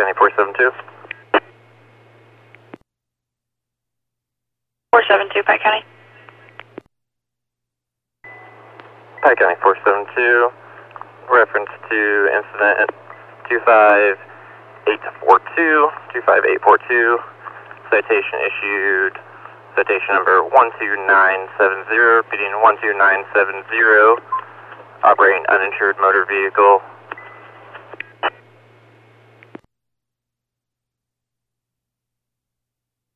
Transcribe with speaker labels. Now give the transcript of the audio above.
Speaker 1: County 472.
Speaker 2: 472, Pike County.
Speaker 1: Pike County 472. Reference to incident 25842. 25842. Citation issued. Citation number 12970. Beating 12970. Operating uninsured motor vehicle